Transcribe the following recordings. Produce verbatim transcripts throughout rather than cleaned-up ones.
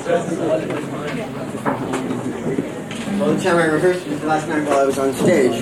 Well, the time I rehearsed was last night while I was on stage.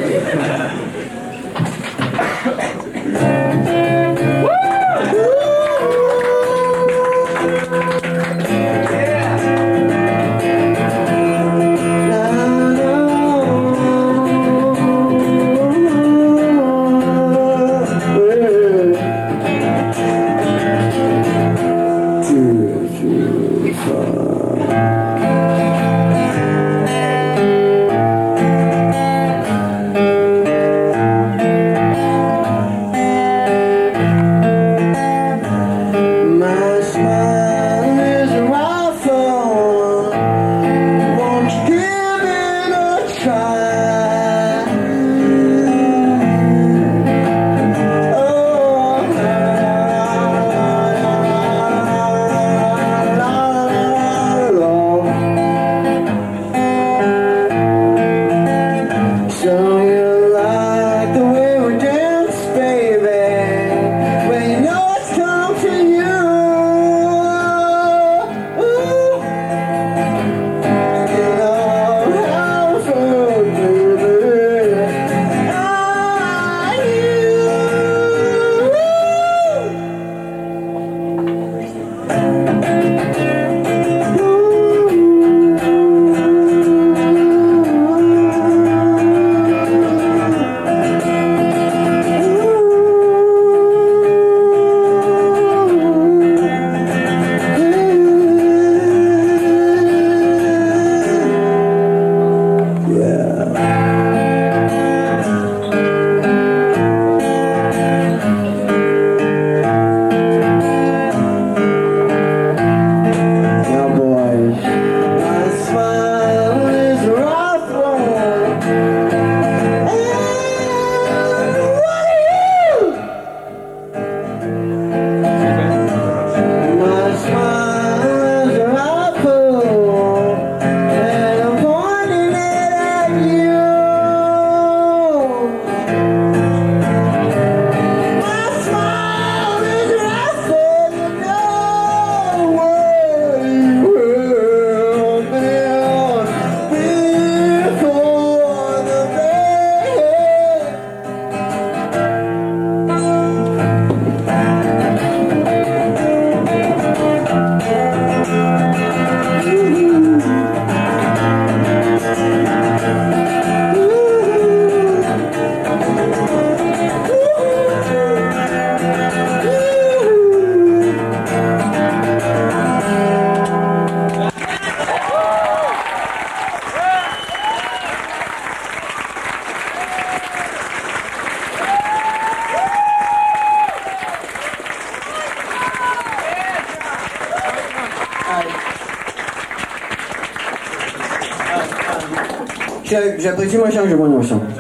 J'apprécie moins cher que je vois mon chant.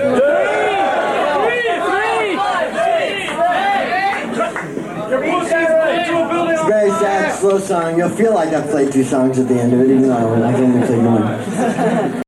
It's a very sad, slow song. You'll feel like I've played two songs at the end of it, even though I've only played one.